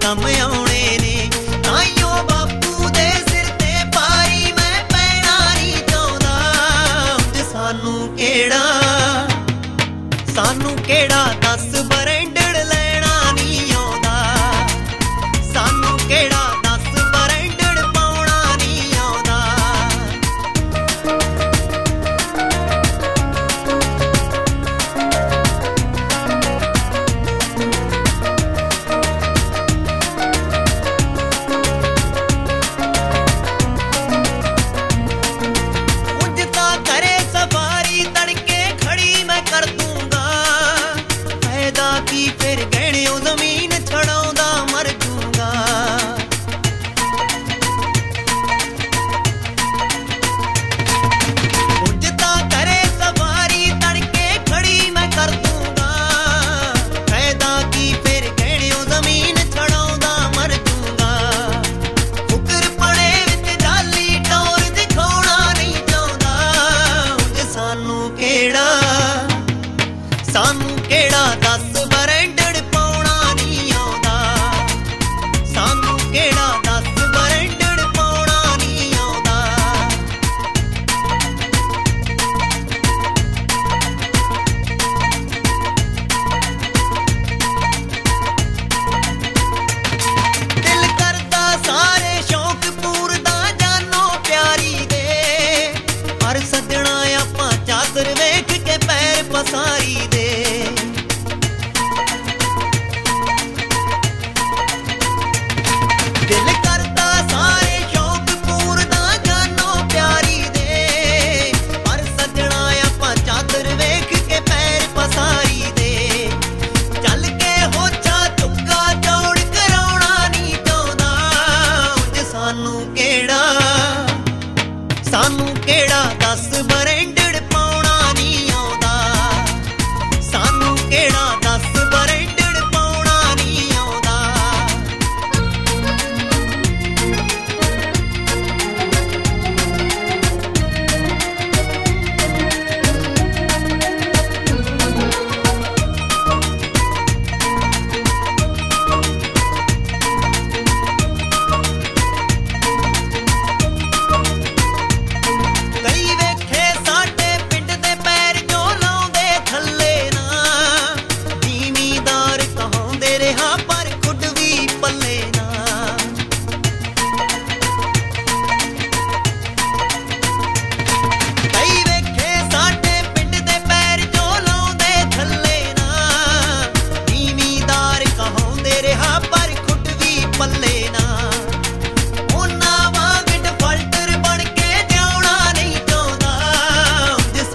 ਕੰਮ ਆਉਣੇ ਨੇ। ਤਾਈਓ ਬਾਪੂ ਦੇ ਸਿਰ ਤੇ ਪਾਰੀ ਮੈਂ ਪੈਣਾ ਨਹੀਂ ਚਾਹੁੰਦਾ। ਉਂਝ ਸਾਨੂੰ ਕਿਹੜਾ ਦੱਸ ਬਰੈਂਡਡ ਲੈਣਾ ਨਹੀਂ ਆਉਂਦਾ। ਸਾਨੂੰ ਕਿਹੜਾ ਦੱਸ ਬਰੈਂਡਡ ਪਾਉਣਾ ਨਹੀਂ ਆਉਂਦਾ। ਉਂਝ ਤਾਂ ਕਰੇ ਸਵਾਰੀ ਤੜਕੇ ਖੜੀ ਮੈਂ ਕਰ ਦੂੰਗਾ। ਫਾਇਦਾ ਕੀ ਫਿਰ ਗਹਿਣਿਓ ਜ਼ਮੀਨ ਛਡਾਉਂਦਾ ਮਰ ਜੂੰਗਾ। ਉਂਝ ਤਾਂ ਕਰੇ ਸਵਾਰੀ ਤੜਕੇ ਖੜੀ ਮੈਂ ਕਰ ਦੂੰਗਾ। ਫਾਇਦਾ ਕੀ ਫਿਰ ਗਹਿਣਿਓ ਜ਼ਮੀਨ ਛਡਾਉਂਦਾ ਮਰ ਜੂੰਗਾ। ਫੁਕਰ ਪੜੇ ਵਿੱਚ ਜਾਲੀ ਟੌਰ ਦਿਖਾਉਣਾ ਨਹੀਂ ਚਾਹੁੰਦਾ। ਉਂਝ ਸਾਨੂੰ ਕਿਹੜਾ ਦੱਸ ਬਰੈਂਡਡ ਪਾਉਣਾ ਨਹੀਂ ਆਉਂਦਾ। ਸਾਨੂੰ ਕਿਹੜਾ ਦੱਸ ਬਰੈਂਡਡ ਪਾਉਣਾ ਨਹੀਂ ਆਉਂਦਾ। ਦਿਲ ਕਰਦਾ ਸਾਰੇ ਸ਼ੌਕ ਪੂਰਦਾ ਜਾਨੋ ਪਿਆਰੀ ਦੇ। ਪਰ ਸੱਜਣਾ ਆਪਾਂ ਚਾਦਰ ਵੇਖ ਕੇ ਪੈਰ ਪਸਾਰੀ ਦੇ। ਦਿਲ ਕਰਦਾ ਸਾਰੇ ਸ਼ੌਕ ਪੂਰਦਾ ਜਾਨੋ ਪਿਆਰੀ ਦੇ। ਪਰ ਸੱਜਣਾ ਆਪਾਂ ਚਾਦਰ ਵੇਖ ਕੇ ਪੈਰ ਪਸਾਰੀ ਦੇ। ਚੱਲ ਕੇ ਹੋਛਾ ਚੁੱਕਾ ਚੌੜ ਕਰਾਉਣਾ ਨਹੀਂ ਚਾਹੁੰਦਾ। ਉਂਝ ਸਾਨੂੰ ਕਿਹੜਾ ਦੱਸ ਬਰੈਂਡਡ ਪਾਉਣਾ ਨਹੀਂ ਆਉਂਦਾ। ਸਾਨੂੰ ਕਿਹੜਾ ਦੱਸ ਬਰੈਂਡਡ ਪਾਉਣਾ ਨਹੀਂ ਆਉਂਦਾ। ਕਈ ਵੇਖੇ ਸਾਡੇ ਪਿੰਡ ਦੇ ਪੈਰ ਜੋ ਲਾਉਂਦੇ ਥੱਲੇ ਨਾ। ਜ਼ਿਮੀਂਦਾਰ ਕਹਾਉਂਦੇ ਰਿਹਾ ਪਰ ਖੁਦ ਵੀ ਪੱਲੇ ਨਾ। ਕਈ ਵੇਖੇ ਸਾਡੇ ਪਿੰਡ ਦੇ ਪੈਰ ਜੋ ਲਾਉਂਦੇ ਥੱਲੇ ਨਾ। ਜ਼ਿਮੀਂਦਾਰ ਕਹਾਉਂਦੇ ਰਿਹਾ ਪਰ ਖੁਦ ਵੀ ਪੱਲੇ ਨਾ। ਉਹਨਾਂ ਵਾਂਗ ਡਿਫਾਲਟਰ ਬਣ ਕੇ ਜਿਉਣਾ ਨਹੀਂ ਚਾਹੁੰਦਾ। ਉਂਝ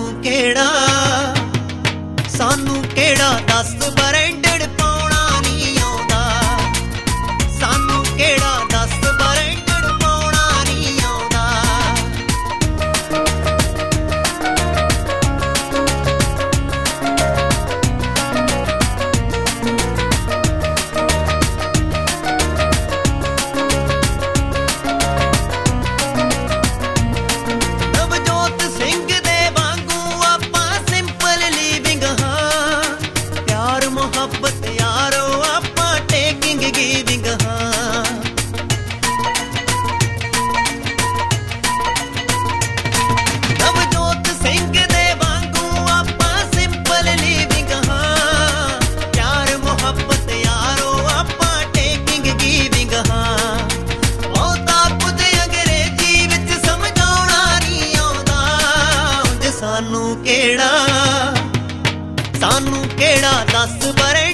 ਸਾਨੂੰ ਕਿਹੜਾ ਦੱਸ ਬਰੈਂਡਡ ਪਾਉਣਾ ਨਹੀਂ ਆਉਂਦਾ। ਸਾਨੂੰ ਕਿਹੜਾ ਦੱਸ ਬਰੈਂਡਡ ਪਾਉਣਾ ਨਹੀਂ ਆਉਂਦਾ। ਨਵਜੋਤ ਸਿੰਘ ਦੇ ਵਾਂਗੂ ਆਪਾਂ ਸਿੰਪਲ ਲਿਵਿੰਗ ਹਾਂ। ਪਿਆਰ ਮੁਹੱਬਤ ਯਾਰੋ ਆਪਾਂ ਟੇਕਿੰਗ ਗਿਵਿੰਗ ਹਾਂ। ਨਵਜੋਤ ਸਿੰਘ ਦੇ ਵਾਂਗੂ ਆਪਾਂ ਸਿੰਪਲ ਲਿਵਿੰਗ ਹਾਂ। ਪਿਆਰ ਮੁਹੱਬਤ ਯਾਰੋ ਆਪਾਂ ਟੇਕਿੰਗ ਗਿਵਿੰਗ ਹਾਂ। ਬਹੁਤਾ ਕੁਝ ਅੰਗਰੇਜ਼ੀ ਵਿੱਚ ਸਮਝਾਉਣਾ ਨਹੀਂ ਆਉਂਦਾ। ਉਂਝ ਸਾਨੂੰ ਕਿਹੜਾ ਦੱਸ ਬਰੈਂਡਡ